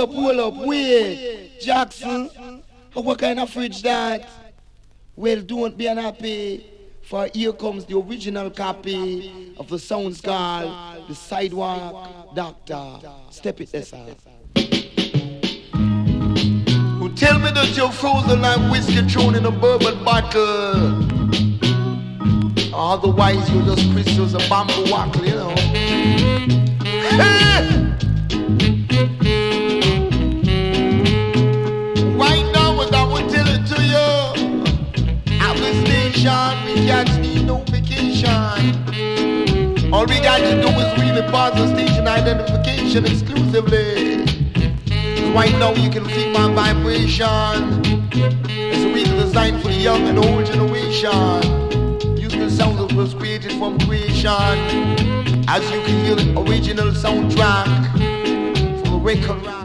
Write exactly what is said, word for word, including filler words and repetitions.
up, hold up, wait. Jackson, what kind of fridge that? Well, don't be unhappy, for here comes the original copy of the sounds called The Sidewalk Doctor. Step it this out. Who tell me that you're frozen like whiskey thrown in a bourbon bottle? Otherwise you're just crystals of bamboo wackle, you know. Hey! Right now what I will tell it to you, at the station we can't need no vacation. All we got to do is read the parts of station identification exclusively. Right now you can feel my vibration. It's a reason designed for the young and old generation. The sound that was created from creation, as you can hear the original soundtrack for the record.